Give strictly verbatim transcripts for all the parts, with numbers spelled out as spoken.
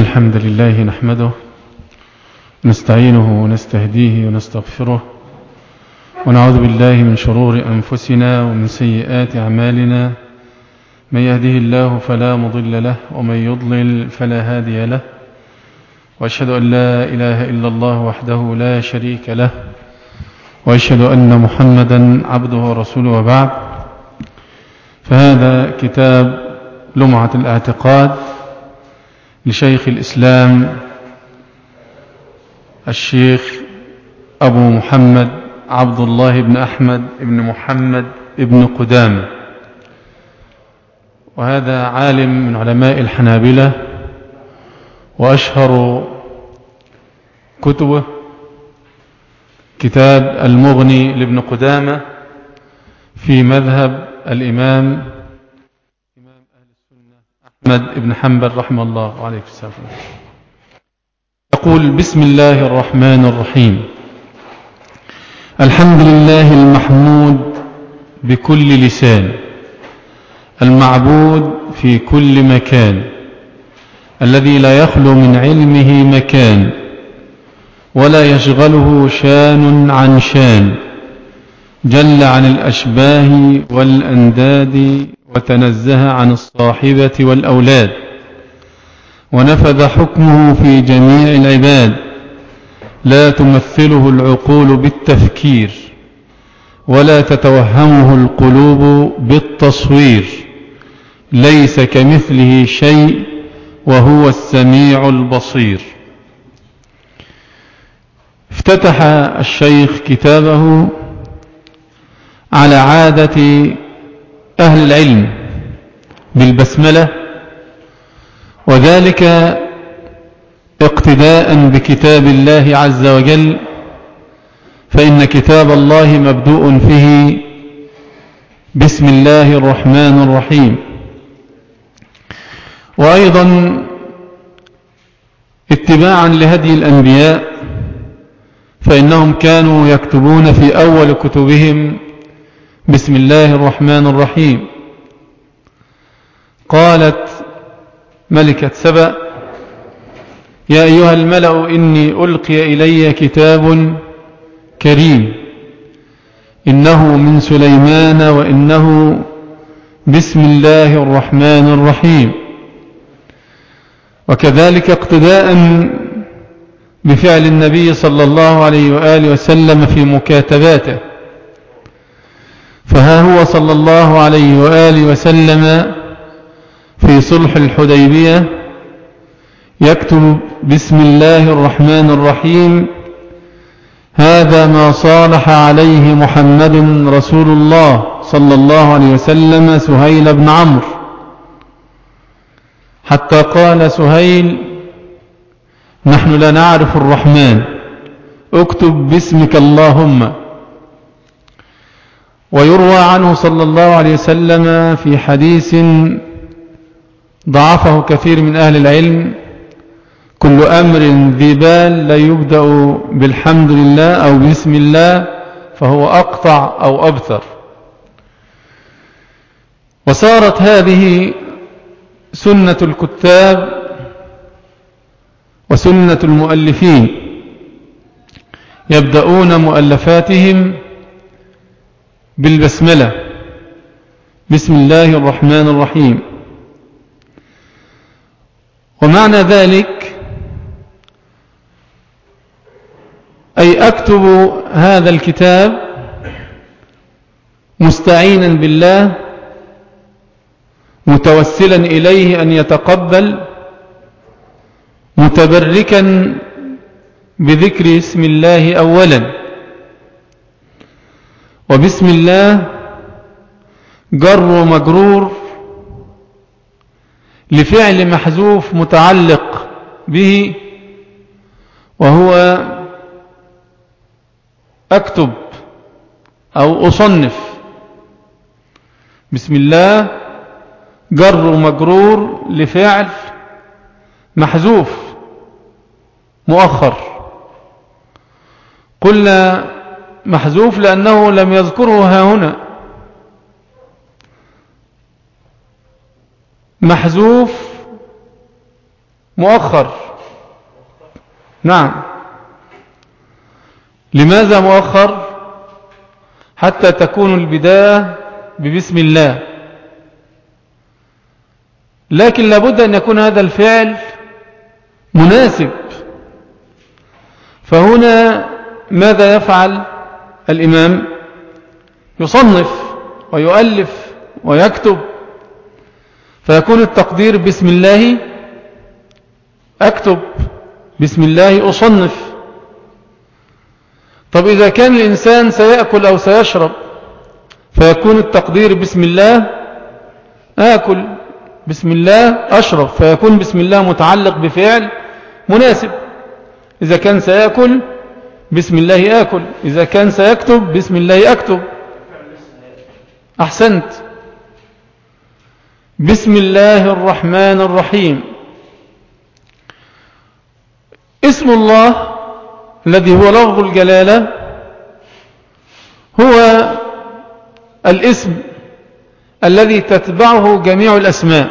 الحمد لله نحمده نستعينه ونستهديه ونستغفره ونعوذ بالله من شرور أنفسنا ومن سيئات أعمالنا. من يهده الله فلا مضل له ومن يضلل فلا هادي له، وأشهد أن لا إله إلا الله وحده لا شريك له، وأشهد أن محمدا عبده ورسوله. وبعد، فهذا كتاب لمعة الاعتقاد لشيخ الإسلام الشيخ أبو محمد عبد الله بن أحمد بن محمد بن قدامة، وهذا عالم من علماء الحنابلة، وأشهر كتبه كتاب المغني لابن قدامة في مذهب الإمام إمام أهل السنة أحمد بن حنبل رحمه الله وعليه السلام. يقول: بسم الله الرحمن الرحيم. الحمد لله المحمود بكل لسان، المعبود في كل مكان، الذي لا يخلو من علمه مكان، ولا يشغله شان عن شان، جل عن الأشباه والأنداد، وتنزه عن الصاحبة والأولاد، ونفذ حكمه في جميع العباد، لا تمثله العقول بالتفكير، ولا تتوهمه القلوب بالتصوير، ليس كمثله شيء وهو السميع البصير. افتتح الشيخ كتابه على عادة أهل العلم بالبسملة، وذلك اقتداء بكتاب الله عز وجل، فإن كتاب الله مبدوء فيه بسم الله الرحمن الرحيم. وأيضا اتباعا لهدي الأنبياء، فإنهم كانوا يكتبون في أول كتبهم بسم الله الرحمن الرحيم. قالت ملكة سبأ: يا أيها الملأ إني ألقي إلي كتاب كريم، إنه من سليمان وإنه بسم الله الرحمن الرحيم. وكذلك اقتداء بفعل النبي صلى الله عليه وآله وسلم في مكاتباته، فها هو صلى الله عليه وآله وسلم في صلح الحديبية يكتب بسم الله الرحمن الرحيم: هذا ما صالح عليه محمد رسول الله صلى الله عليه وسلم سهيل بن عمرو، حتى قال سهيل: نحن لا نعرف الرحمن، اكتب باسمك اللهم. ويروى عنه صلى الله عليه وسلم في حديث ضعفه كثير من أهل العلم: كل أمر ذي بال لا يبدأ بالحمد لله أو بسم الله فهو أقطع أو أبتر. وصارت هذه سنة الكتاب وسنة المؤلفين، يبدأون مؤلفاتهم بالبسملة: بسم الله الرحمن الرحيم. ومعنى ذلك أي أكتب هذا الكتاب مستعينا بالله، متوسلا إليه أن يتقبل، متبركا بذكر اسم الله أولا. وبسم الله جر ومجرور لفعل محذوف متعلق به، وهو أكتب أو أصنف. بسم الله جر ومجرور لفعل محذوف مؤخر. قلنا محذوف لأنه لم يذكره ها هنا، محذوف مؤخر. نعم. لماذا مؤخر؟ حتى تكون البداية ببسم الله، لكن لابد أن يكون هذا الفعل مناسب. فهنا ماذا يفعل الإمام؟ يصنف ويؤلف ويكتب، فيكون التقدير بسم الله أكتب، بسم الله أصنف. طب إذا كان الإنسان سيأكل أو سيشرب فيكون التقدير بسم الله آكل، بسم الله أشرب، فيكون بسم الله متعلق بفعل مناسب. إذا كان سيأكل بسم الله آكل، إذا كان سيكتب بسم الله أكتب. أحسنت. بسم الله الرحمن الرحيم. اسم الله الذي هو لفظ الجلالة هو الاسم الذي تتبعه جميع الأسماء.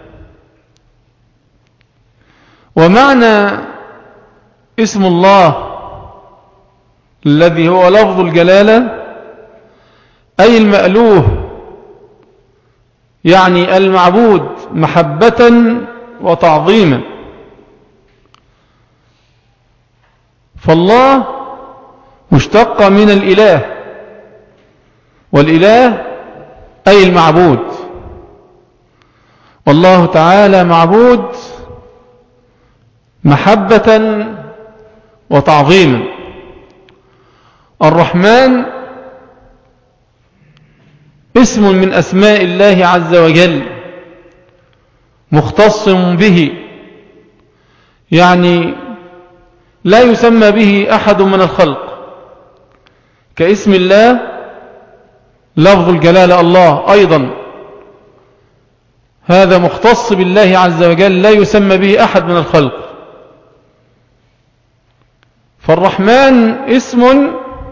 ومعنى اسم الله الذي هو لفظ الجلالة أي المألوه، يعني المعبود محبة وتعظيما. فالله مشتق من الإله، والإله أي المعبود، والله تعالى معبود محبة وتعظيما. الرحمن اسم من أسماء الله عز وجل مختص به، يعني لا يسمى به أحد من الخلق، كاسم الله لفظ الجلالة الله أيضا، هذا مختص بالله عز وجل لا يسمى به أحد من الخلق. فالرحمن اسم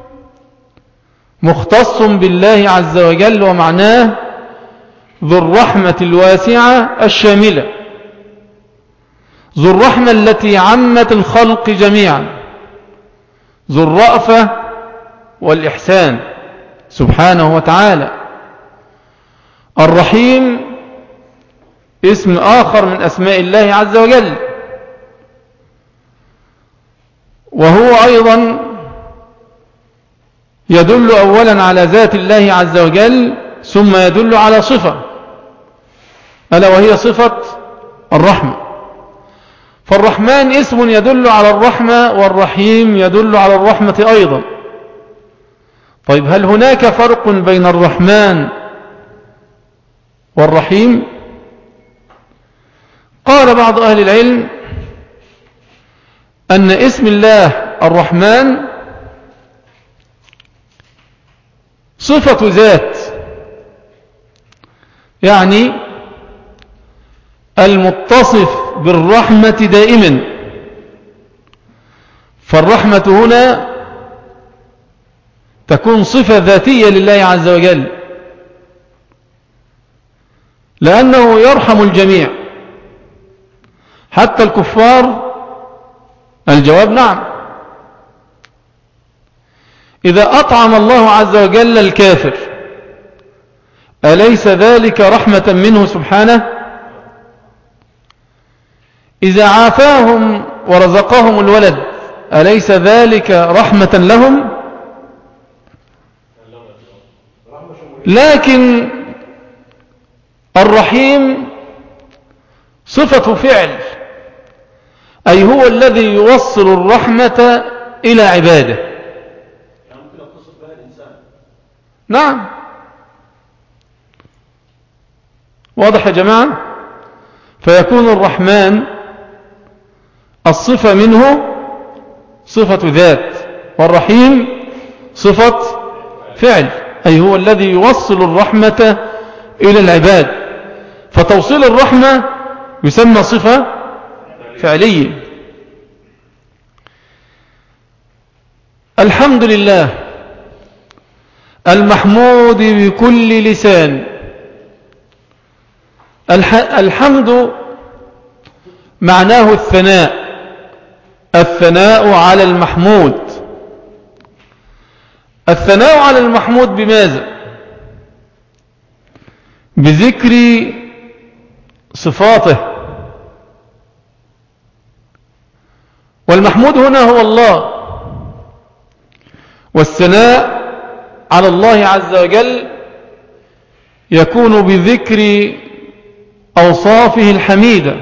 مختص بالله عز وجل، ومعناه ذو الرحمة الواسعة الشاملة، ذو الرحمة التي عمت الخلق جميعا، ذو الرأفة والإحسان سبحانه وتعالى. الرحيم اسم آخر من أسماء الله عز وجل، وهو أيضا يدل أولا على ذات الله عز وجل، ثم يدل على صفة، ألا وهي صفة الرحمة. فالرحمن اسم يدل على الرحمة، والرحيم يدل على الرحمة أيضا. طيب هل هناك فرق بين الرحمن والرحيم؟ قال بعض أهل العلم أن اسم الله الرحمن صفة ذات، يعني المتصف بالرحمة دائما. فالرحمة هنا تكون صفة ذاتية لله عز وجل، لأنه يرحم الجميع حتى الكفار. الجواب نعم. إذا أطعم الله عز وجل الكافر أليس ذلك رحمة منه سبحانه؟ إذا عافاهم ورزقهم الولد أليس ذلك رحمة لهم؟ لكن الرحيم صفة فعل، أي هو الذي يوصل الرحمة إلى عباده. نعم، واضح يا جماعة؟ فيكون الرحمن الصفة منه صفة ذات، والرحيم صفة فعل، أي هو الذي يوصل الرحمة إلى العباد. فتوصيل الرحمة يسمى صفة فعلية. الحمد لله المحمود بكل لسان. الحمد معناه الثناء، الثناء على المحمود. الثناء على المحمود بماذا؟ بذكر صفاته، والمحمود هنا هو الله، والثناء على الله عز وجل يكون بذكر أوصافه الحميدة،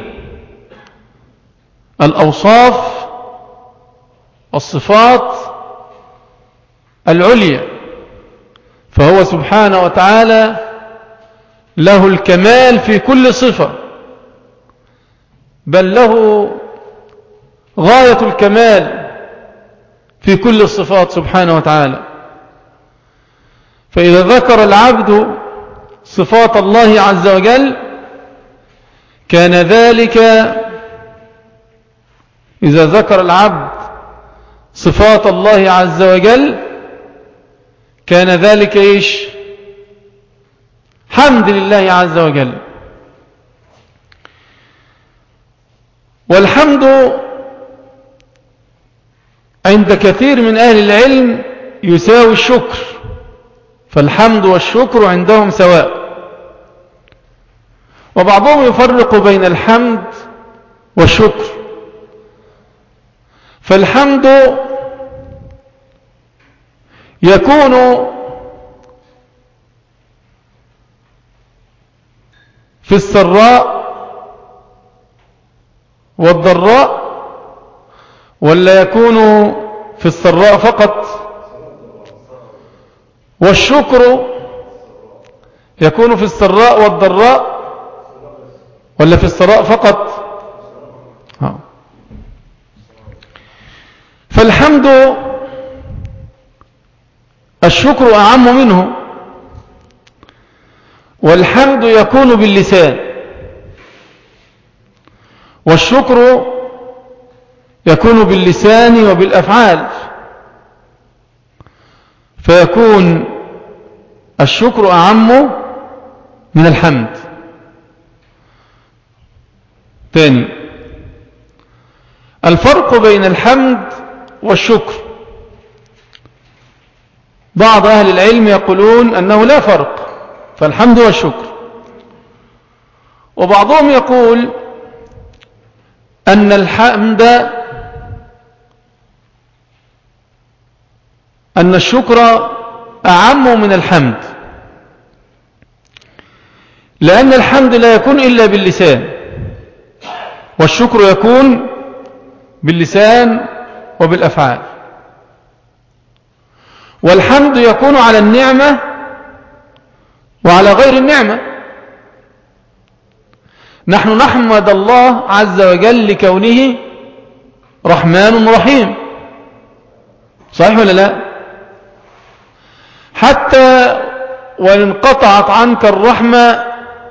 الأوصاف والصفات العليا، فهو سبحانه وتعالى له الكمال في كل صفة، بل له غاية الكمال في كل الصفات سبحانه وتعالى. فإذا ذكر العبد صفات الله عز وجل كان ذلك، إذا ذكر العبد صفات الله عز وجل كان ذلك إيش؟ حمد لله عز وجل. والحمد عند كثير من أهل العلم يساوي الشكر، فالحمد والشكر عندهم سواء، وبعضهم يفرق بين الحمد والشكر. فالحمد يكون في السراء والضراء، ولا يكون في السراء فقط؟ والشكر يكون في السراء والضراء ولا في السراء فقط؟ ها. فالحمد الشكر أعم منه، والحمد يكون باللسان، والشكر يكون باللسان وبالأفعال، فيكون الشكر أعم من الحمد. ثاني، الفرق بين الحمد والشكر، بعض أهل العلم يقولون أنه لا فرق، فالحمد والشكر، وبعضهم يقول أن الحمد أن الشكر أعم من الحمد، لأن الحمد لا يكون إلا باللسان، والشكر يكون باللسان وبالأفعال. والحمد يكون على النعمة وعلى غير النعمة. نحن نحمد الله عز وجل لكونه رحمن رحيم، صحيح ولا لا؟ حتى وإن انقطعت عنك الرحمة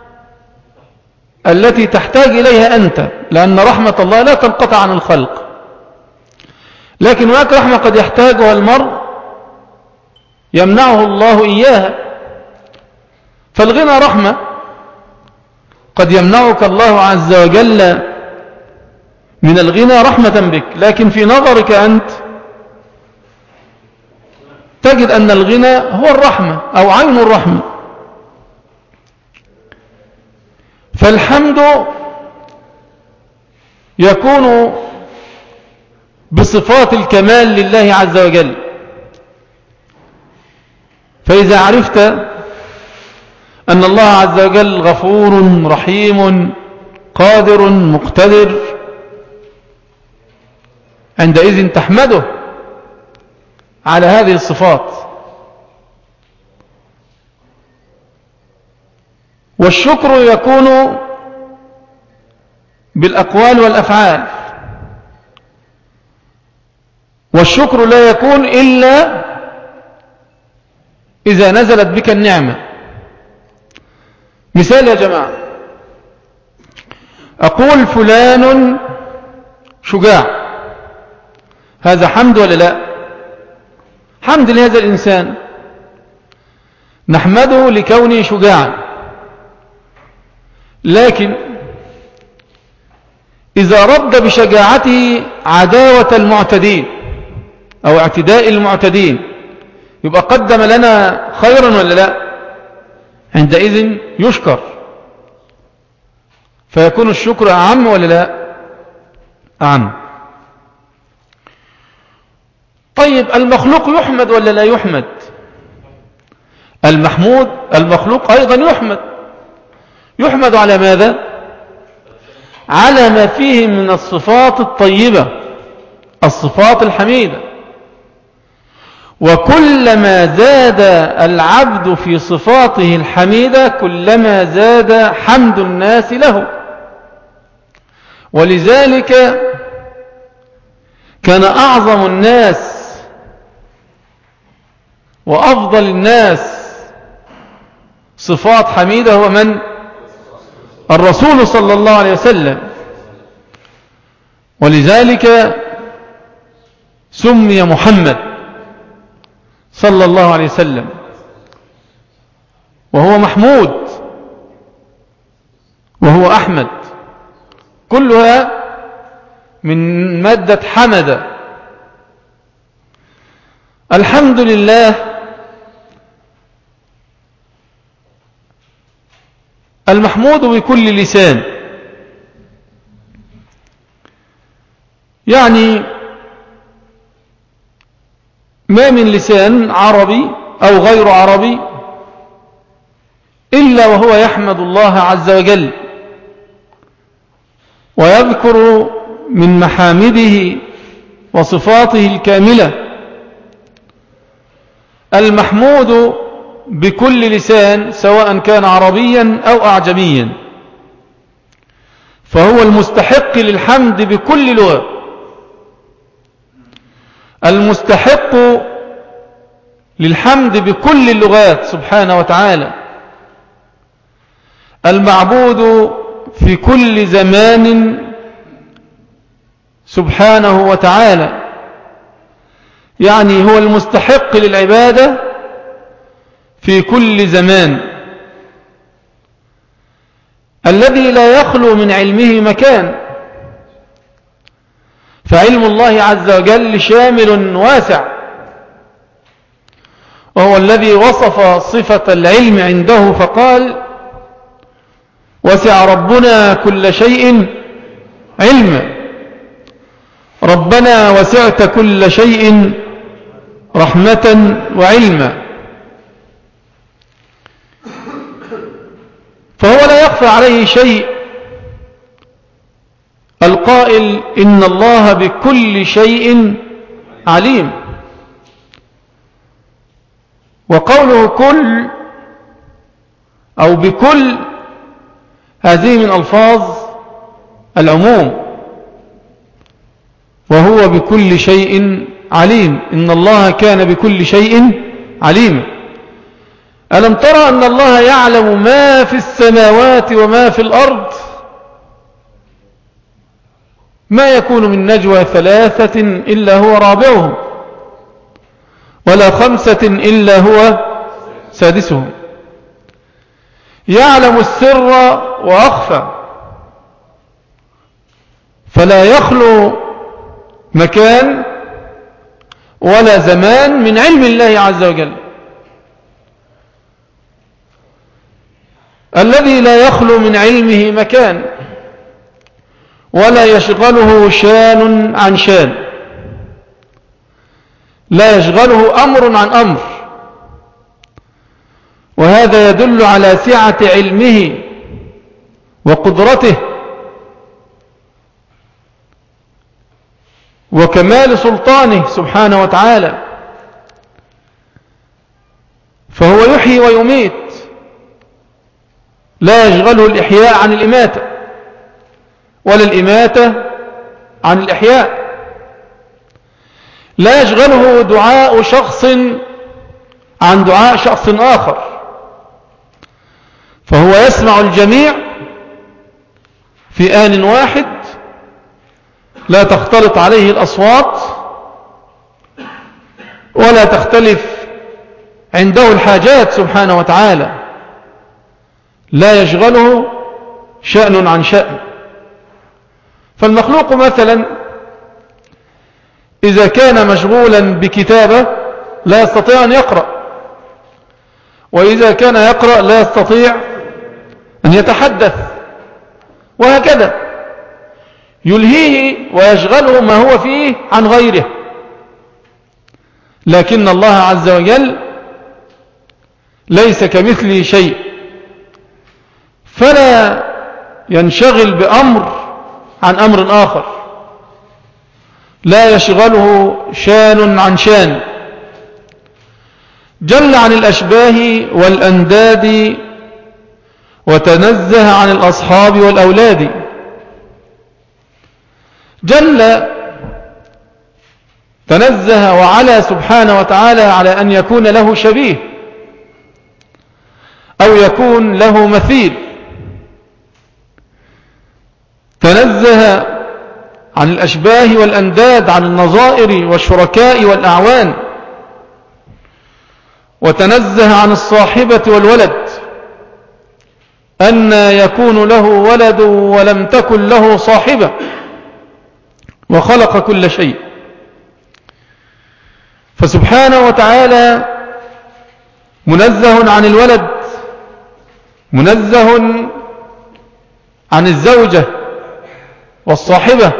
التي تحتاج إليها أنت، لأن رحمة الله لا تنقطع عن الخلق، لكن هناك رحمة قد يحتاجها المرء يمنعه الله إياها، فالغنى رحمة، قد يمنعك الله عز وجل من الغنى رحمة بك، لكن في نظرك أنت تجد أن الغنى هو الرحمة أو عين الرحمة. فالحمد يكون بصفات الكمال لله عز وجل. فإذا عرفت أن الله عز وجل غفور رحيم قادر مقتدر، عندئذ تحمده على هذه الصفات. والشكر يكون بالأقوال والأفعال، والشكر لا يكون إلا إذا نزلت بك النعمة. مثال يا جماعة، أقول فلان شجاع، هذا حمد ولا لا؟ حمد لهذا الإنسان، نحمده لكونه شجاعا. لكن إذا رد بشجاعته عداوة المعتدين أو اعتداء المعتدين يبقى قدم لنا خيرا ولا لا؟ عندئذ يشكر، فيكون الشكر أعم ولا لا؟ أعم. طيب المخلوق يحمد ولا لا يحمد؟ المحمود المخلوق أيضا يحمد. يحمد على ماذا؟ على ما فيه من الصفات الطيبة، الصفات الحميدة. وكلما زاد العبد في صفاته الحميدة كلما زاد حمد الناس له. ولذلك كان أعظم الناس وأفضل الناس صفات حميدة هو من؟ الرسول صلى الله عليه وسلم. ولذلك سمي محمد صلى الله عليه وسلم، وهو محمود وهو أحمد، كلها من مادة حمد. الحمد لله المحمود بكل لسان، يعني ما من لسان عربي أو غير عربي إلا وهو يحمد الله عز وجل ويذكر من محامده وصفاته الكاملة. المحمود بكل لسان سواء كان عربيا أو أعجميا، فهو المستحق للحمد بكل لغة، المستحق للحمد بكل اللغات سبحانه وتعالى، المعبود في كل زمان سبحانه وتعالى، يعني هو المستحق للعبادة في كل زمان، الذي لا يخلو من علمه مكان، فعلم الله عز وجل شامل واسع، وهو الذي وصف صفة العلم عنده فقال: وسع ربنا كل شيء علما. ربنا وسعت كل شيء رحمة وعلما. فهو لا يخفى عليه شيء. القائل إن الله بكل شيء عليم، وقوله كل أو بكل هذه من ألفاظ العموم، وهو بكل شيء عليم. إن الله كان بكل شيء عليما. ألم ترى أن الله يعلم ما في السماوات وما في الأرض؟ ما يكون من نجوى ثلاثة إلا هو رابعهم، ولا خمسة إلا هو سادسهم. يعلم السر وأخفى، فلا يخلو مكان ولا زمان من علم الله عز وجل، الذي لا يخلو من علمه مكان ولا يشغله شان عن شان، لا يشغله أمر عن أمر. وهذا يدل على سعة علمه وقدرته وكمال سلطانه سبحانه وتعالى. فهو يحيي ويميت، لا يشغله الإحياء عن الإماتة ولا الإماتة عن الإحياء. لا يشغله دعاء شخص عن دعاء شخص آخر، فهو يسمع الجميع في آن واحد، لا تختلط عليه الأصوات ولا تختلف عنده الحاجات سبحانه وتعالى. لا يشغله شأن عن شأن، فالمخلوق مثلا إذا كان مشغولا بكتابة لا يستطيع أن يقرأ، وإذا كان يقرأ لا يستطيع أن يتحدث، وهكذا يلهيه ويشغله ما هو فيه عن غيره. لكن الله عز وجل ليس كمثله شيء، فلا ينشغل بأمر عن أمر آخر، لا يشغله شان عن شان، جل عن الأشباه والأنداد وتنزه عن الأصحاب والأولاد. جل تنزه وعلى سبحانه وتعالى على أن يكون له شبيه أو يكون له مثيل، تنزه عن الأشباه والأنداد، عن النظائر والشركاء والأعوان، وتنزه عن الصاحبة والولد، أن يكون له ولد ولم تكن له صاحبة، وخلق كل شيء. فسبحانه وتعالى منزه عن الولد، منزه عن الزوجة والصاحبة.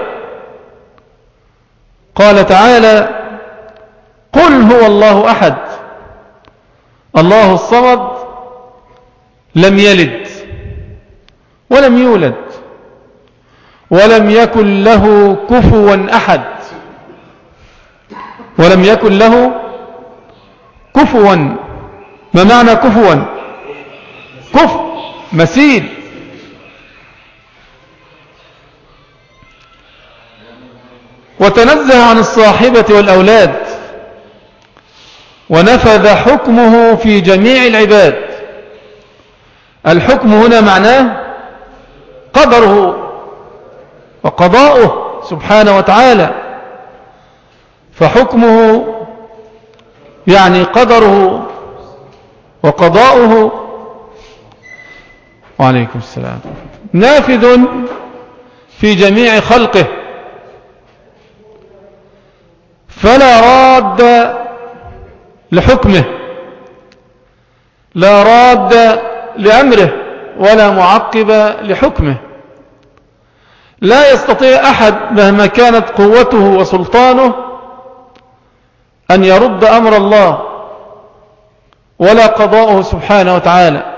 قال تعالى: قل هو الله أحد الله الصمد لم يلد ولم يولد ولم يكن له كفوا أحد. ولم يكن له كفوا. ما معنى كفوا؟ كف مثيل. وتنزه عن الصاحبة والأولاد، ونفذ حكمه في جميع العباد. الحكم هنا معناه قدره وقضاؤه سبحانه وتعالى، فحكمه يعني قدره وقضاؤه. وعليكم السلام. نافذ في جميع خلقه، فلا راد لحكمه، لا راد لأمره، ولا معقب لحكمه. لا يستطيع أحد مهما كانت قوته وسلطانه أن يرد أمر الله ولا قضاءه سبحانه وتعالى.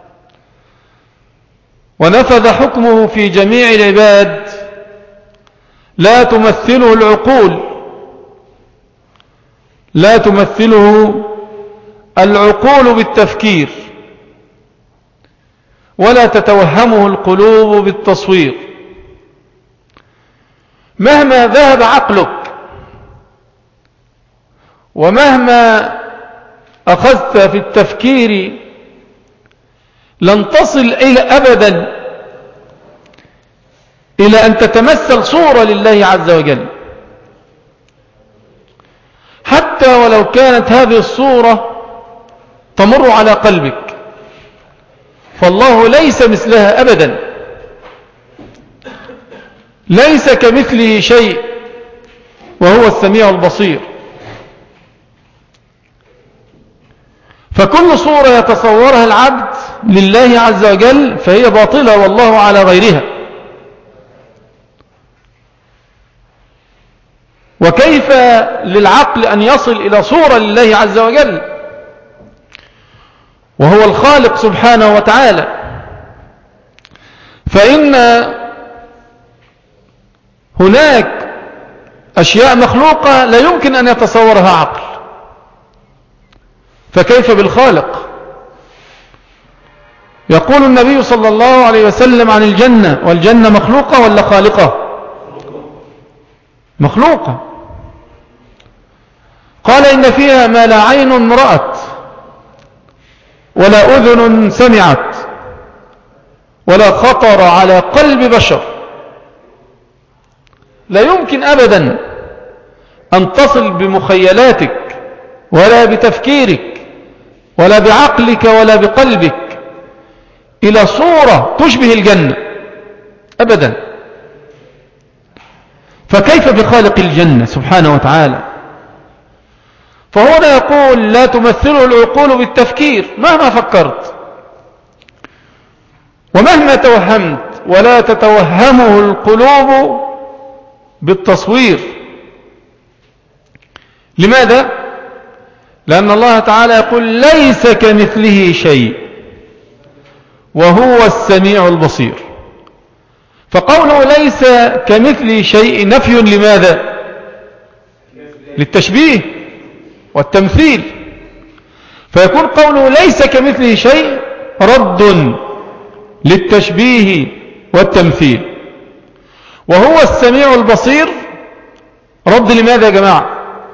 ونفذ حكمه في جميع العباد، لا تمثله العقول، لا تمثله العقول بالتفكير، ولا تتوهمه القلوب بالتصوير. مهما ذهب عقلك ومهما أخذت في التفكير لن تصل إلى أبدا إلى أن تتمثل صورة لله عز وجل، حتى ولو كانت هذه الصورة تمر على قلبك، فالله ليس مثلها أبدا، ليس كمثله شيء، وهو السميع البصير. فكل صورة يتصورها العبد لله عز وجل فهي باطلة، والله على غيرها. وكيف للعقل أن يصل إلى صورة لله عز وجل وهو الخالق سبحانه وتعالى؟ فإن هناك أشياء مخلوقة لا يمكن أن يتصورها عقل، فكيف بالخالق؟ يقول النبي صلى الله عليه وسلم عن الجنة: والجنة مخلوقة ولا خالقة؟ مخلوقة. قال: إن فيها ما لا عين رأت ولا أذن سمعت ولا خطر على قلب بشر. لا يمكن أبدا أن تصل بمخيلاتك ولا بتفكيرك ولا بعقلك ولا بقلبك إلى صورة تشبه الجنة أبدا. فكيف بخالق الجنة سبحانه وتعالى؟ فهنا يقول لا تمثله العقول بالتفكير مهما فكرت ومهما توهمت، ولا تتوهمه القلوب بالتصوير. لماذا؟ لأن الله تعالى يقول ليس كمثله شيء وهو السميع البصير. فقوله ليس كمثله شيء نفي لماذا؟ للتشبيه والتمثيل. فيكون قوله ليس كمثله شيء رد للتشبيه والتمثيل، وهو السميع البصير رد لماذا يا جماعة؟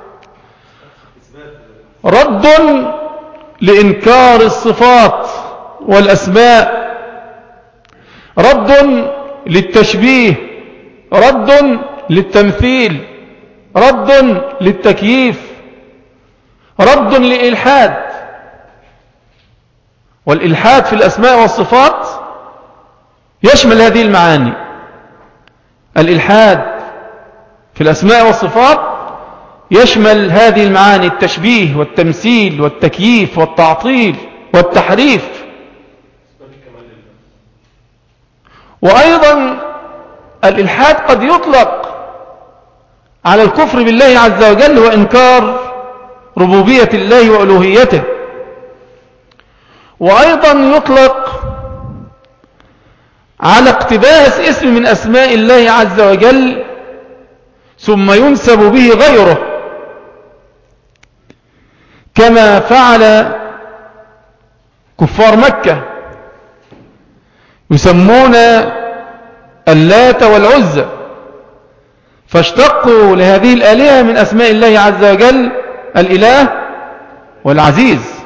رد لإنكار الصفات والأسماء، رد للتشبيه، رد للتمثيل، رد للتكييف، رد للإلحاد. والإلحاد في الأسماء والصفات يشمل هذه المعاني. الإلحاد في الأسماء والصفات يشمل هذه المعاني: التشبيه والتمثيل والتكييف والتعطيل والتحريف. وأيضا الإلحاد قد يطلق على الكفر بالله عز وجل وإنكار ربوبية الله وألوهيته، وأيضا يطلق على اقتباس اسم من أسماء الله عز وجل ثم ينسب به غيره، كما فعل كفار مكة يسمون اللات والعزى، فاشتقوا لهذه الآلهة من أسماء الله عز وجل الإله والعزيز.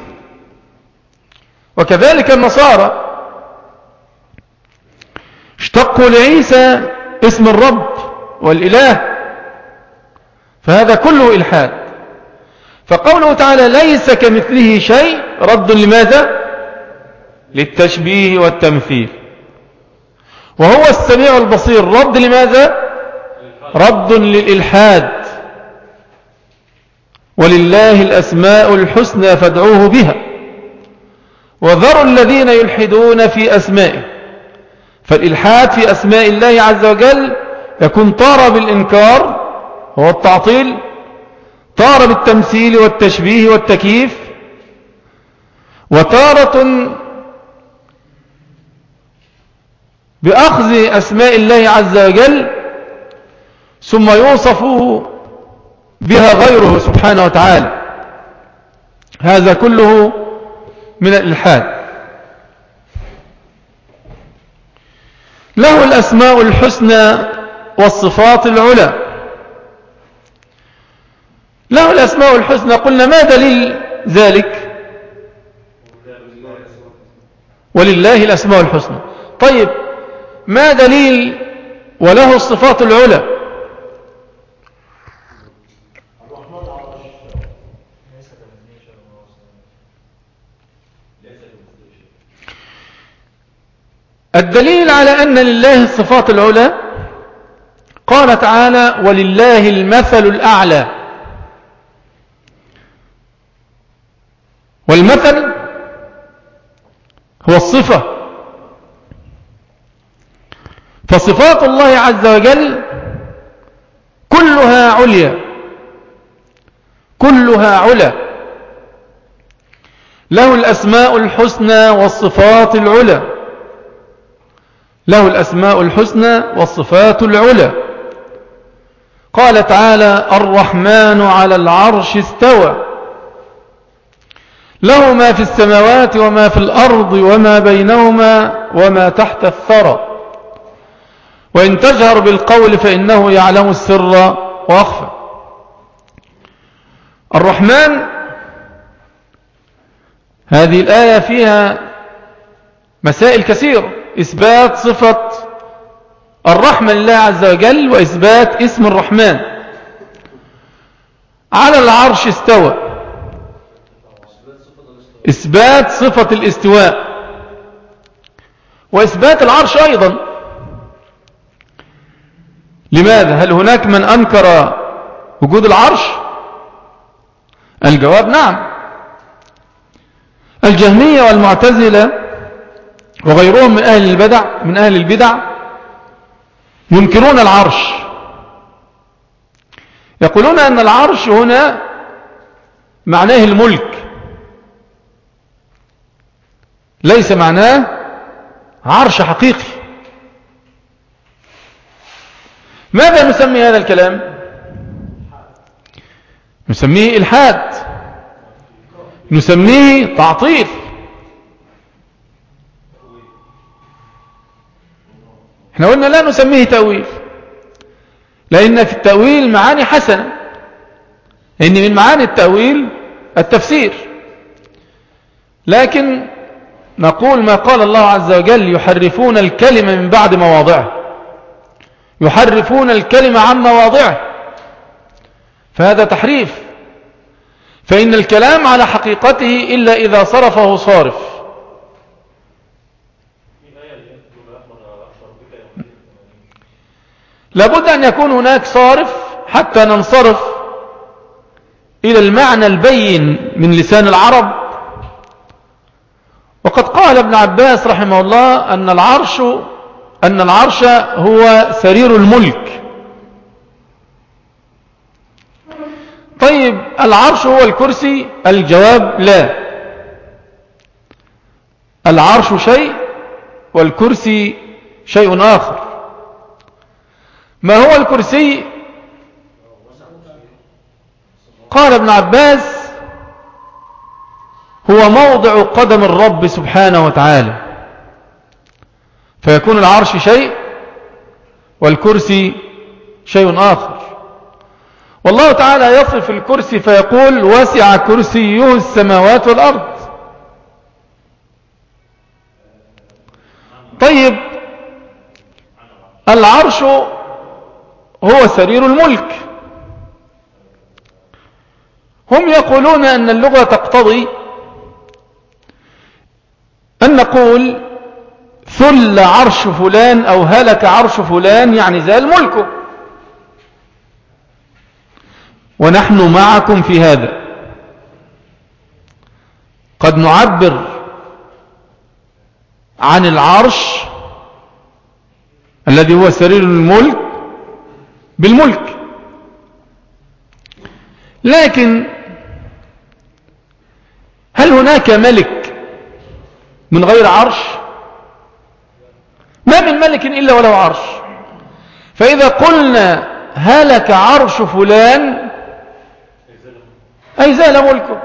وكذلك النصارى اشتقوا لعيسى اسم الرب والإله، فهذا كله إلحاد. فقوله تعالى ليس كمثله شيء رد لماذا؟ للتشبيه والتمثيل. وهو السميع البصير رد لماذا؟ رد للإلحاد. ولله الأسماء الحسنى فادعوه بها وذروا الذين يلحدون في أسمائه. فالإلحاد في أسماء الله عز وجل يكون طار بالإنكار هو التعطيل، طار بالتمثيل والتشبيه والتكييف، وتارة بأخذ أسماء الله عز وجل ثم يوصف بها غيره سبحانه وتعالى. هذا كله من الإلحاد. له الأسماء الحسنى والصفات العلى. له الأسماء الحسنى، قلنا ما دليل ذلك؟ ولله الأسماء الحسنى. طيب ما دليل وله الصفات العلى؟ الدليل على أن لله الصفات العلى قال تعالى ولله المثل الأعلى. والمثل هو الصفة. فصفات الله عز وجل كلها عليا، كلها علا. له الأسماء الحسنى والصفات العلى. له الأسماء الحسنى والصفات العلى. قال تعالى الرحمن على العرش استوى. له ما في السماوات وما في الأرض وما بينهما وما تحت الثرى وإن تجهر بالقول فإنه يعلم السر وأخفى. الرحمن، هذه الآية فيها مسائل كثيرة: إثبات صفة الرحمة لله عز وجل وإثبات اسم الرحمن. على العرش استوى، إثبات صفة الاستواء وإثبات العرش أيضا. لماذا؟ هل هناك من أنكر وجود العرش؟ الجواب نعم. الجهمية والمعتزلة وغيرهم من أهل البدع من أهل البدع ينكرون العرش، يقولون أن العرش هنا معناه الملك، ليس معناه عرش حقيقي. ماذا نسمي هذا الكلام؟ نسميه إلحاد، نسميه تعطيل. احنا قلنا لا نسميه تأويل، لأن في التأويل معاني حسنة، إن من معاني التأويل التفسير، لكن نقول ما قال الله عز وجل يحرفون الكلمة من بعد مواضعه، يحرفون الكلمة عن مواضعه، فهذا تحريف. فإن الكلام على حقيقته إلا إذا صرفه صارف. لابد أن يكون هناك صارف حتى ننصرف إلى المعنى البين من لسان العرب. وقد قال ابن عباس رحمه الله أن العرش أن العرش هو سرير الملك. طيب العرش هو الكرسي؟ الجواب لا، العرش شيء والكرسي شيء آخر. ما هو الكرسي؟ قال ابن عباس هو موضع قدم الرب سبحانه وتعالى، فيكون العرش شيء والكرسي شيء آخر. والله تعالى يصف الكرسي فيقول وسع كرسيه السماوات والأرض. طيب العرش هو سرير الملك. هم يقولون أن اللغة تقتضي أن نقول ثل عرش فلان أو هلك عرش فلان، يعني زال ملكه. ونحن معكم في هذا، قد نعبر عن العرش الذي هو سرير الملك بالملك، لكن هل هناك ملك من غير عرش؟ ما من ملك إلا وله عرش. فإذا قلنا هلك عرش فلان أي زال ملكه،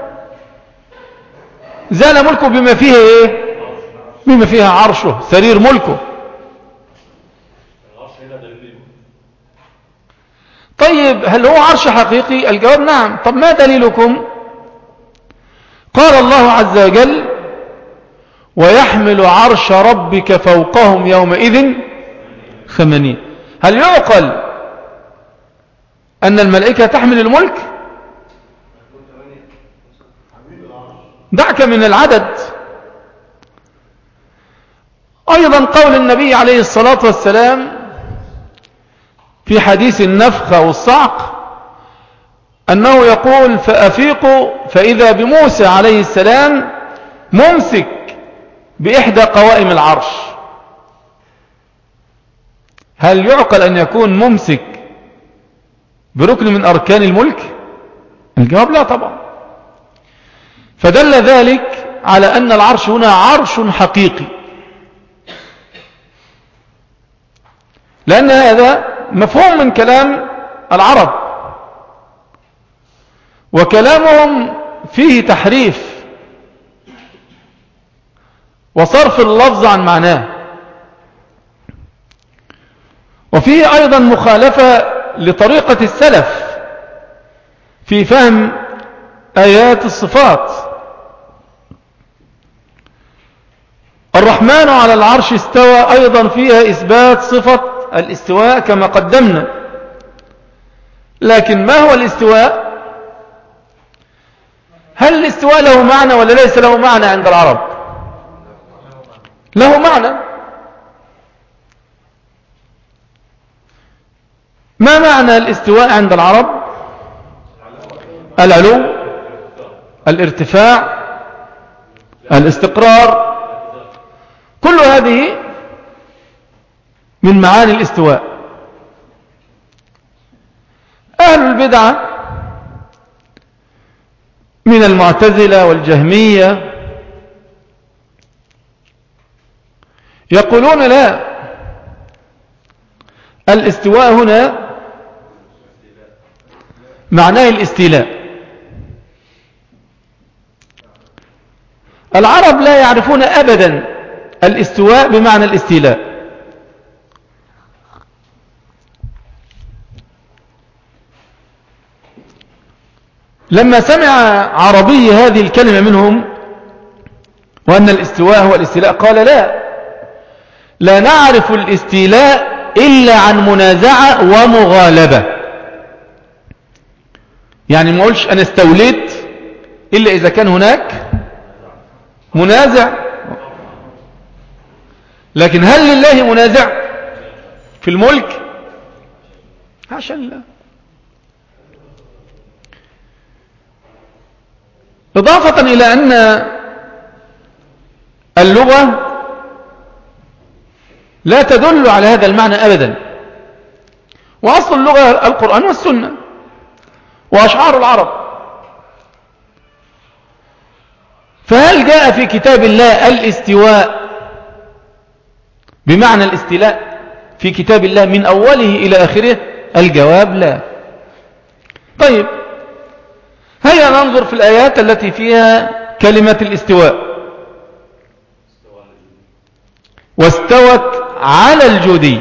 زال ملكه بما فيه إيه؟ بما فيها عرشه سرير ملكه. طيب هل هو عرش حقيقي؟ الجواب نعم. طب ما دليلكم؟ قال الله عز وجل ويحمل عرش ربك فوقهم يومئذ ثمانين. هل يعقل أن الملائكة تحمل الملك؟ دعك من العدد. أيضا قول النبي عليه الصلاة والسلام في حديث النفخ والصعق أنه يقول فأفيقوا فإذا بموسى عليه السلام ممسك بإحدى قوائم العرش. هل يعقل أن يكون ممسك بركن من أركان الملك؟ الجواب لا طبعا. فدل ذلك على أن العرش هنا عرش حقيقي، لأن هذا مفهوم من كلام العرب، وكلامهم فيه تحريف وصرف اللفظ عن معناه، وفيه أيضا مخالفة لطريقة السلف في فهم آيات الصفات. الرحمن على العرش استوى أيضا فيها إثبات صفة الاستواء كما قدمنا، لكن ما هو الاستواء؟ هل الاستواء له معنى ولا ليس له معنى عند العرب؟ له معنى. ما معنى الاستواء عند العرب؟ العلو، الارتفاع، الاستقرار، كل هذه من معاني الاستواء. أهل البدعة من المعتزلة والجهمية يقولون لا، الاستواء هنا معناه الاستيلاء. العرب لا يعرفون أبدا الاستواء بمعنى الاستيلاء. لما سمع عربي هذه الكلمة منهم وأن الاستواء هو الاستيلاء قال لا، لا نعرف الاستيلاء إلا عن منازعة ومغالبة. يعني ما قلش أنا استوليت إلا إذا كان هناك منازع. لكن هل لله منازع في الملك؟ حاشا لله. إضافة إلى أن اللغة لا تدل على هذا المعنى أبدا، وأصل اللغة القرآن والسنة وأشعار العرب. فهل جاء في كتاب الله الاستواء بمعنى الاستيلاء في كتاب الله من أوله إلى آخره؟ الجواب لا. طيب، هيا ننظر في الآيات التي فيها كلمة الاستواء. واستوت على الجودي.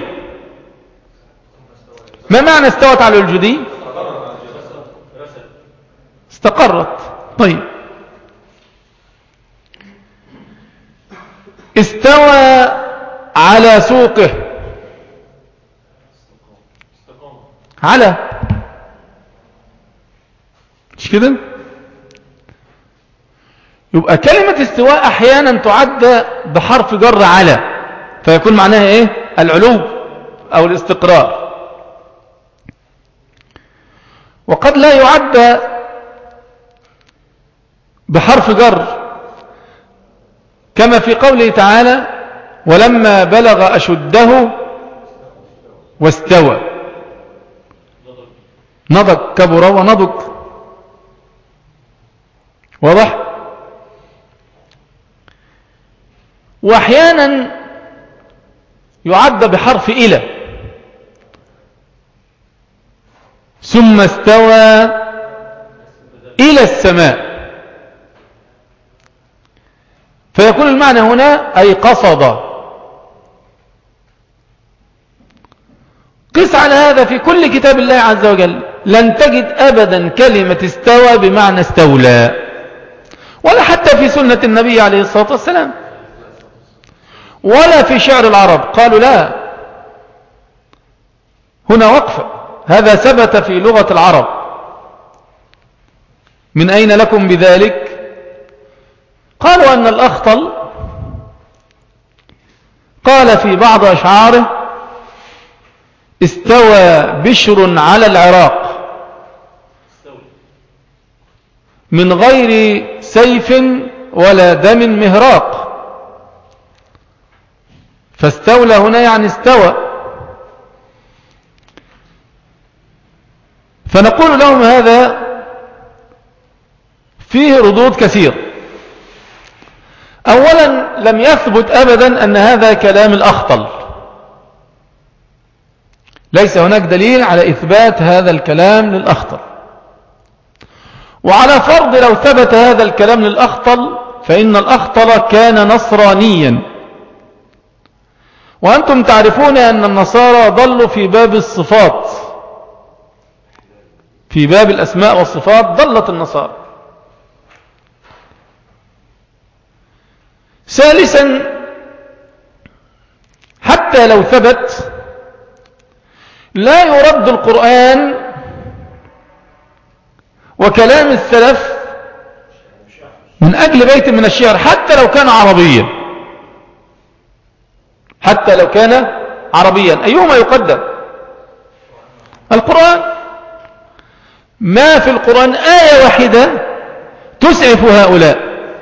ما معنى استوت على الجودي؟ استقرت. طيب، استوى على سوقه. على، مش كده؟ يبقى كلمة استواء أحيانا تعد بحرف جر على، فيكون معناها إيه؟ العلو أو الاستقرار. وقد لا يعد بحرف جر، كما في قوله تعالى ولما بلغ أشده واستوى. نضج، كبر ونضج. واضح؟ واحيانا يعد بحرف إلى، ثم استوى إلى السماء، فيكون المعنى هنا أي قصد. قس على هذا في كل كتاب الله عز وجل، لن تجد أبدا كلمة استوى بمعنى استولى، ولا حتى في سنة النبي عليه الصلاة والسلام، ولا في شعر العرب. قالوا لا، هنا وقفة، هذا ثبت في لغة العرب. من أين لكم بذلك؟ قالوا أن الأخطل قال في بعض أشعاره استوى بشر على العراق من غير سيف ولا دم مهراق. فاستولى هنا يعني استوى. فنقول لهم هذا فيه ردود كثير. أولا، لم يثبت أبدا أن هذا كلام الأخطل، ليس هناك دليل على إثبات هذا الكلام للأخطل. وعلى فرض لو ثبت هذا الكلام للأخطل، فإن الأخطل كان نصرانيا، وأنتم تعرفون أن النصارى ضلوا في باب الصفات، في باب الأسماء والصفات ضلت النصارى. ثالثا، حتى لو ثبت لا يرد القرآن وكلام السلف من أجل بيت من الشعر، حتى لو كان عربيا، حتى لو كان عربيا. أيهما يقدم؟ القرآن. ما في القرآن آية واحدة تسعف هؤلاء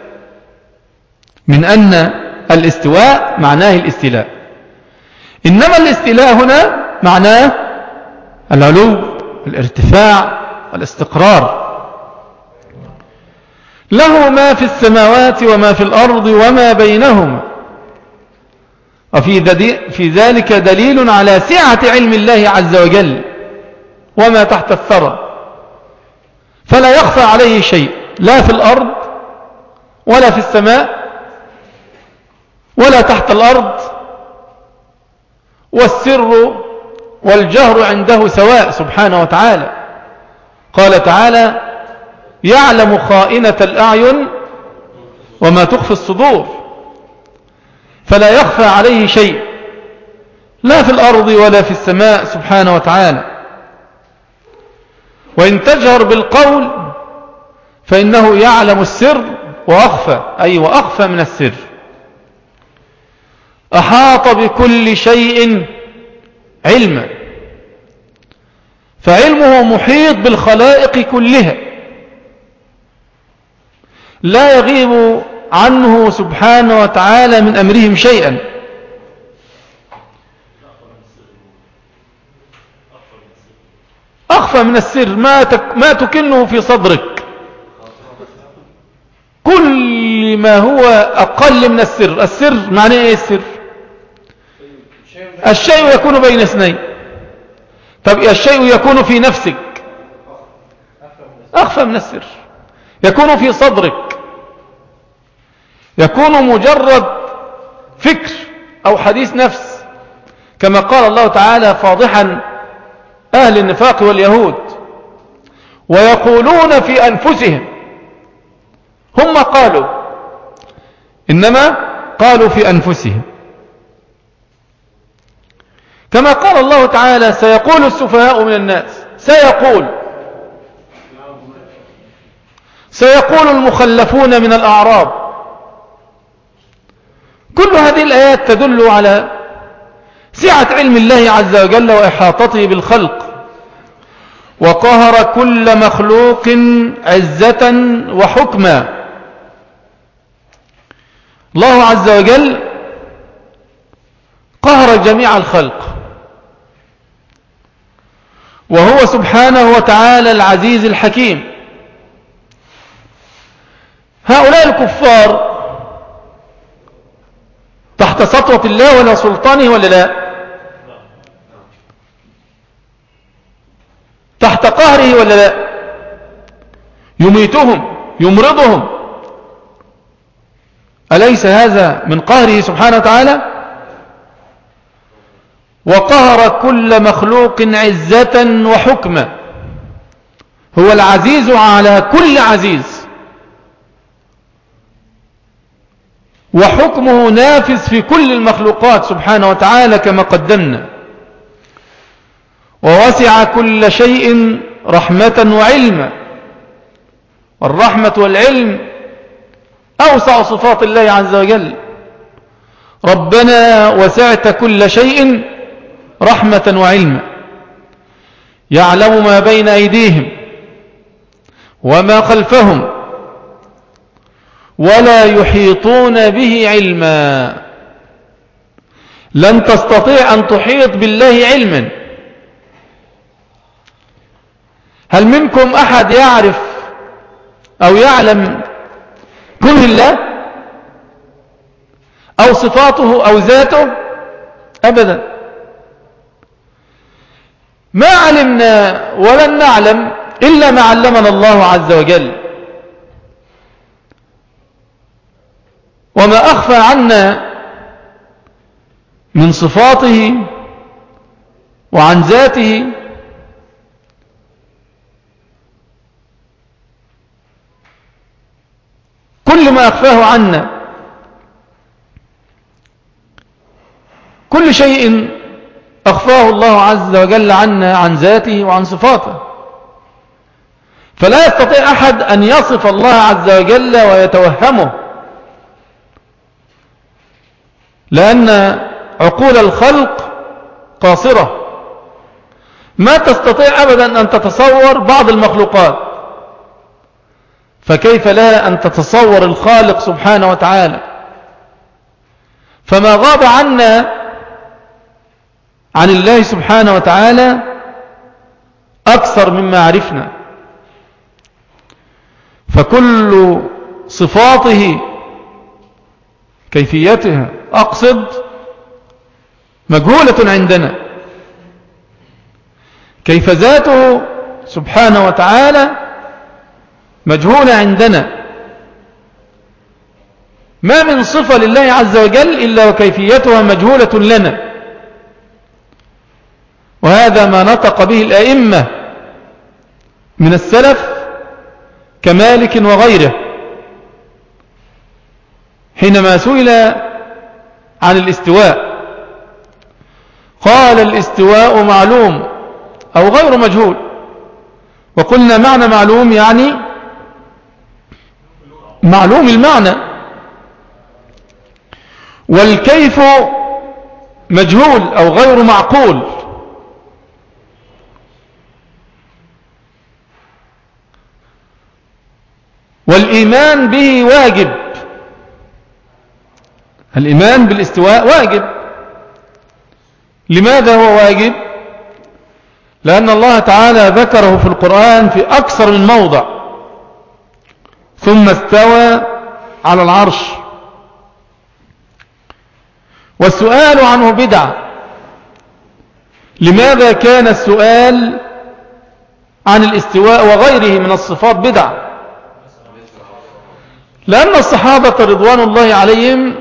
من أن الاستواء معناه الاستيلاء، إنما الاستيلاء هنا معناه العلو، الارتفاع، الاستقرار. له ما في السماوات وما في الأرض وما بينهما، وفي في ذلك دليل على سعة علم الله عز وجل وما تحت الثرى، فلا يخفى عليه شيء لا في الأرض ولا في السماء ولا تحت الأرض، والسر والجهر عنده سواء سبحانه وتعالى. قال تعالى: يعلم خائنة الأعين وما تخفي الصدور، فلا يخفى عليه شيء لا في الأرض ولا في السماء سبحانه وتعالى. وإن تجهر بالقول فإنه يعلم السر وأخفى، أي وأخفى من السر. أحاط بكل شيء علما، فعلمه محيط بالخلائق كلها، لا يغيب عنه سبحانه وتعالى من أمرهم شيئا. أخفى من السر ما, تك ما تكنه في صدرك، كل ما هو أقل من السر. السر معناه إيه؟ السر الشيء يكون بين اثنين. طب الشيء يكون في نفسك أخفى من السر، يكون في صدرك، يكون مجرد فكر أو حديث نفس، كما قال الله تعالى فاضحا أهل النفاق واليهود: ويقولون في أنفسهم، هم قالوا، إنما قالوا في أنفسهم. كما قال الله تعالى: سيقول السفهاء من الناس، سيقول سيقول المخلفون من الأعراب. كل هذه الآيات تدل على سعة علم الله عز وجل وإحاطته بالخلق، وقهر كل مخلوق عزة وحكما. الله عز وجل قهر جميع الخلق، وهو سبحانه وتعالى العزيز الحكيم. هؤلاء الكفار تحت سطوة الله ولا سلطانه ولا لا؟ تحت قهره ولا لا؟ يميتهم يمرضهم، أليس هذا من قهره سبحانه وتعالى؟ وقهر كل مخلوق عزة وحكما، هو العزيز على كل عزيز، وحكمه نافذ في كل المخلوقات سبحانه وتعالى كما قدمنا. ووسع كل شيء رحمة وعلما، والرحمة والعلم أوسع صفات الله عز وجل. ربنا وسعت كل شيء رحمة وعلما، يعلم ما بين أيديهم وما خلفهم ولا يحيطون به علما. لن تستطيع أن تحيط بالله علما. هل منكم أحد يعرف أو يعلم كنه الله أو صفاته أو ذاته؟ أبدا. ما علمنا ولن نعلم إلا ما علمنا الله عز وجل. وما أخفى عنا من صفاته وعن ذاته كل ما أخفاه عنا، كل شيء أخفاه الله عز وجل عنا عن ذاته وعن صفاته. فلا يستطيع أحد أن يصف الله عز وجل ويتوهمه، لأن عقول الخلق قاصرة، ما تستطيع أبدا أن تتصور بعض المخلوقات، فكيف لها أن تتصور الخالق سبحانه وتعالى؟ فما غاب عنا عن الله سبحانه وتعالى أكثر مما عرفنا. فكل صفاته كيفيتها أقصد مجهولة عندنا، كيف ذاته سبحانه وتعالى مجهولة عندنا. ما من صفة لله عز وجل إلا وكيفيتها مجهولة لنا، وهذا ما نطق به الأئمة من السلف كمالك وغيره حينما سئل عن الاستواء قال الاستواء معلوم أو غير مجهول. وقلنا معنى معلوم يعني معلوم المعنى، والكيف مجهول أو غير معقول. والإيمان به واجب، الإيمان بالاستواء واجب. لماذا هو واجب؟ لأن الله تعالى ذكره في القرآن في أكثر من موضع. ثم استوى على العرش، والسؤال عنه بدعة. لماذا كان السؤال عن الاستواء وغيره من الصفات بدعة؟ لأن الصحابة رضوان الله عليهم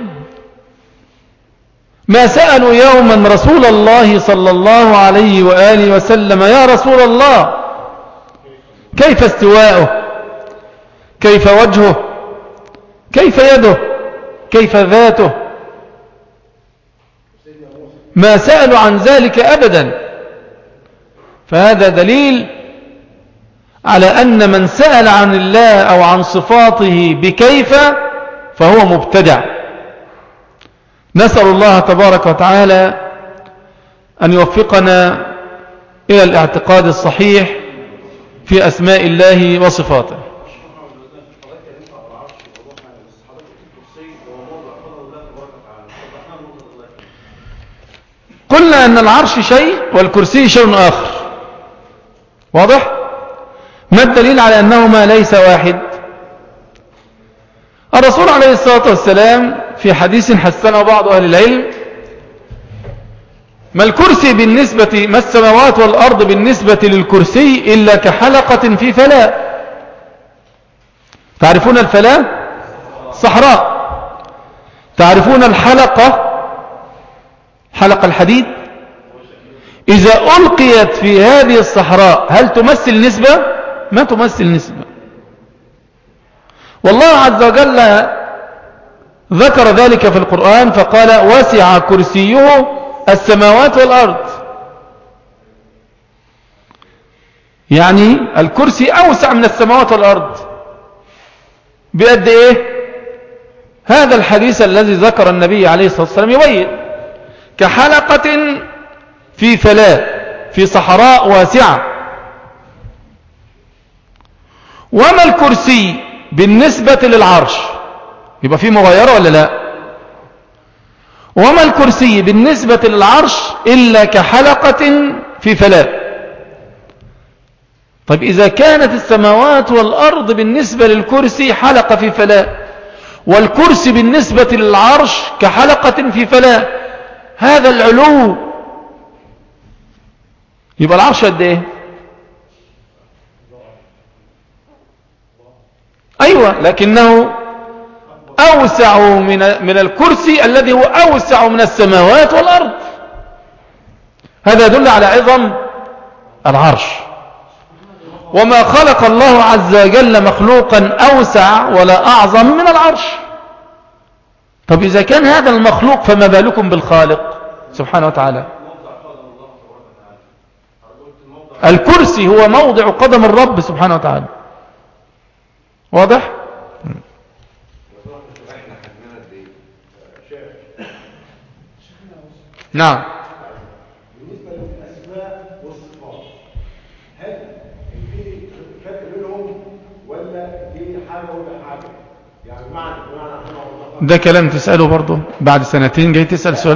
ما سألوا يوما رسول الله صلى الله عليه وآله وسلم يا رسول الله كيف استواؤه، كيف وجهه، كيف يده، كيف ذاته؟ ما سألوا عن ذلك أبدا. فهذا دليل على أن من سأل عن الله أو عن صفاته بكيف فهو مبتدع. نسأل الله تبارك وتعالى أن يوفقنا إلى الاعتقاد الصحيح في أسماء الله وصفاته. قلنا أن العرش شيء والكرسي شيء آخر، واضح؟ ما الدليل على أنهما ليس واحد؟ الرسول عليه الصلاة والسلام في حديث حسنه بعض أهل العلم: ما الكرسي بالنسبة ما السماوات والأرض بالنسبة للكرسي إلا كحلقة في فلاة. تعرفون الفلاة؟ صحراء. تعرفون الحلقة؟ حلقة الحديد إذا ألقيت في هذه الصحراء هل تمثل نسبة؟ ما تمثل نسبة. والله عز وجل ذكر ذلك في القرآن فقال: وسع كرسيه السماوات والأرض. يعني الكرسي أوسع من السماوات والأرض بقد إيه؟ هذا الحديث الذي ذكر النبي عليه الصلاة والسلام يبين: كحلقة في فلاة في صحراء واسعة. وما الكرسي بالنسبة للعرش؟ يبقى فيه مغايرة ولا لا؟ وما الكرسي بالنسبة للعرش إلا كحلقة في فلاة. طيب إذا كانت السماوات والأرض بالنسبة للكرسي حلقة في فلاة، والكرسي بالنسبة للعرش كحلقة في فلاة، هذا العلو، يبقى العرش قد ايه؟ ايوه، لكنه اوسع من من الكرسي الذي هو اوسع من السماوات والارض. هذا يدل على عظم العرش. وما خلق الله عز وجل مخلوقا اوسع ولا اعظم من العرش. طب اذا كان هذا المخلوق فما بالكم بالخالق سبحانه وتعالى؟ الكرسي هو موضع قدم الرب سبحانه وتعالى. واضح؟ نعم. بالنسبة للأسماء والصفات ده كلام تسأله برضه بعد سنتين جاي تسأل سؤال.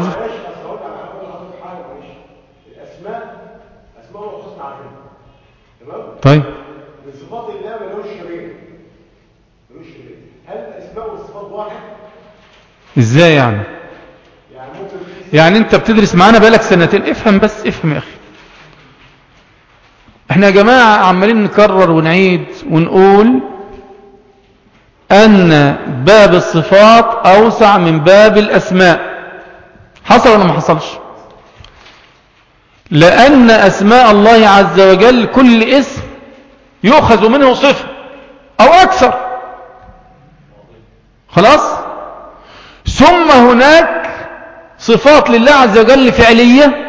طيب صفات الله ملوش شبيه ملوش شبيه. هل الاسماء والصفات واحد؟ ازاي يعني؟ يعني ممكن يعني انت بتدرس معانا بقالك سنتين. افهم بس افهم يا اخي. احنا يا جماعة عمالين نكرر ونعيد ونقول ان باب الصفات اوسع من باب الاسماء. حصل ولا ما حصلش؟ لان اسماء الله عز وجل كل اسم يؤخذ منه صفة او اكثر. خلاص. ثم هناك صفات لله عز وجل فعلية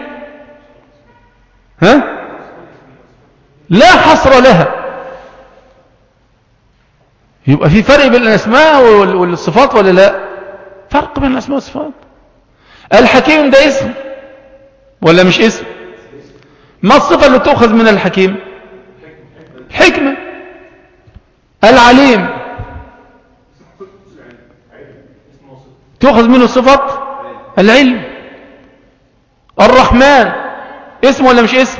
ها لا حصر لها. يبقى في فرق بين الاسماء والصفات ولا لا؟ فرق بين الاسماء والصفات. الحكيم ده اسم ولا مش اسم؟ ما الصفة اللي تؤخذ من الحكيم؟ حكمة. العليم تؤخذ منه صفة العلم. الرحمن اسم ولا مش اسم؟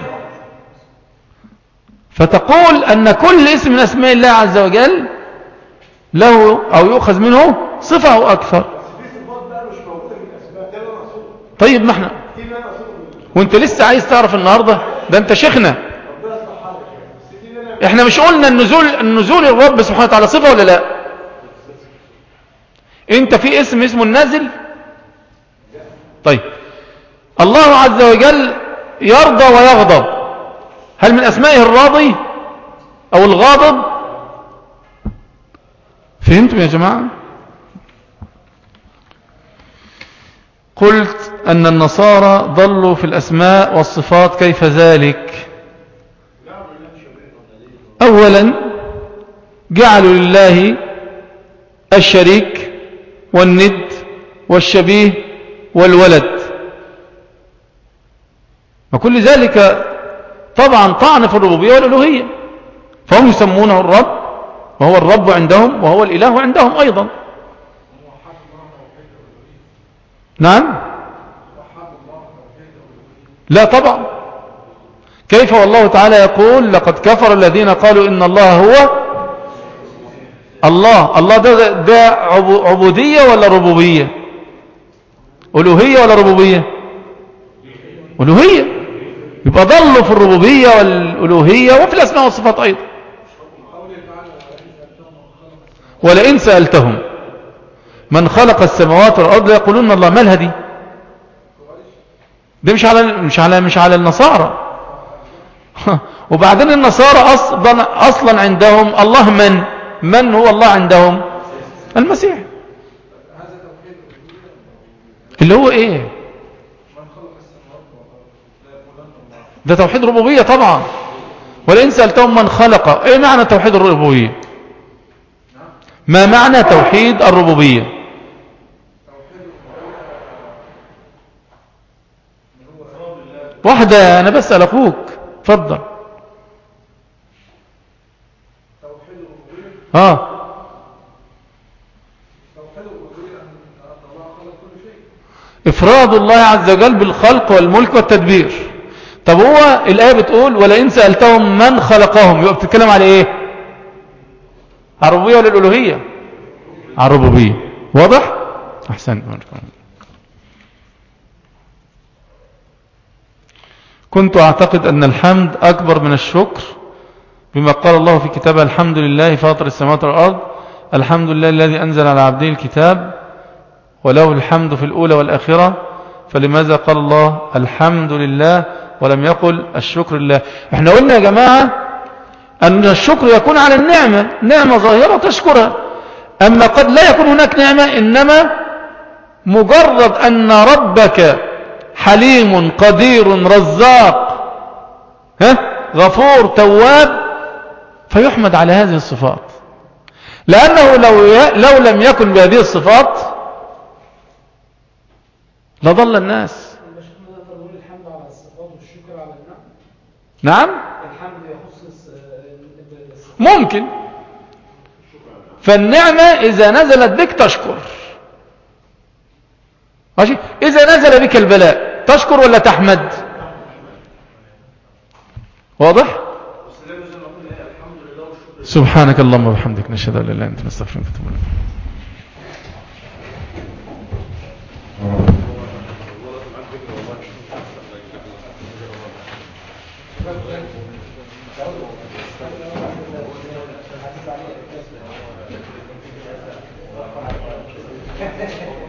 فتقول أن كل اسم من أسماء الله عز وجل له أو يؤخذ منه صفة أو أكثر. طيب ما احنا وانت لسه عايز تعرف النهاردة؟ ده انت شيخنا. احنا مش قلنا النزول النزول الرب سبحانه وتعالى صفة ولا لا؟ انت في اسم اسمه النازل. طيب الله عز وجل يرضى ويغضب. هل من اسمائه الراضي او الغاضب؟ فهمتم يا جماعة؟ قلت ان النصارى ضلوا في الاسماء والصفات. كيف ذلك؟ اولا جعلوا لله الشريك والند والشبيه والولد، وكل ذلك طبعا طعن في الربوبية والألوهية. فهم يسمونه الرب وهو الرب عندهم وهو الإله عندهم أيضا. نعم. لا طبعا. كيف والله تعالى يقول لقد كفر الذين قالوا إن الله هو الله. الله ده, ده عبودية ولا ربوبية؟ ألوهية ولا ربوبية؟ ألوهية. يبقى ضلوا في الربوبية والألوهية وفي الأسماء والصفات أيضا. ولئن سألتهم من خلق السماوات والأرض يقولون الله. ما الهدي ده؟ مش على مش على مش على النصارى. وبعدين النصارى أصلا أصلا عندهم الله من من هو الله عندهم؟ المسيح. اللي هو ايه؟ ده توحيد ربوبية طبعا. ولئن سألتهم من خلق. ايه معنى توحيد الربوبية؟ ما معنى توحيد الربوبية؟ واحدة. انا بسأل اخوك. اتفضل. اه افراد الله عز وجل بالخلق والملك والتدبير. طب هو الآية بتقول ولئن سألتهم من خلقهم، يبقى بتتكلم على ايه؟ على الربوبية ولا الألوهية؟ على الربوبية. واضح؟ احسن. كنت اعتقد ان الحمد اكبر من الشكر بما قال الله في كتابه الحمد لله فاطر السماوات والأرض الحمد لله الذي أنزل على عبده الكتاب وله الحمد في الأولى والآخرة. فلماذا قال الله الحمد لله ولم يقل الشكر لله؟ احنا قلنا يا جماعة أن الشكر يكون على النعمة، نعمة ظاهرة تشكرها. أما قد لا يكون هناك نعمة، إنما مجرد أن ربك حليم قدير رزاق ها غفور تواب فيحمد على هذه الصفات. لأنه لو, لو لم يكن بهذه الصفات لضل الناس. الحمد على الصفات والشكر على النعم. نعم الحمد يخص ممكن فالنعمة إذا نزلت بك تشكر، ماشي؟ إذا نزل بك البلاء تشكر ولا تحمد؟ واضح؟ سبحانك اللهم وبحمدك نشهد ان لا اله الا انت نستغفرك ونتوب اليك.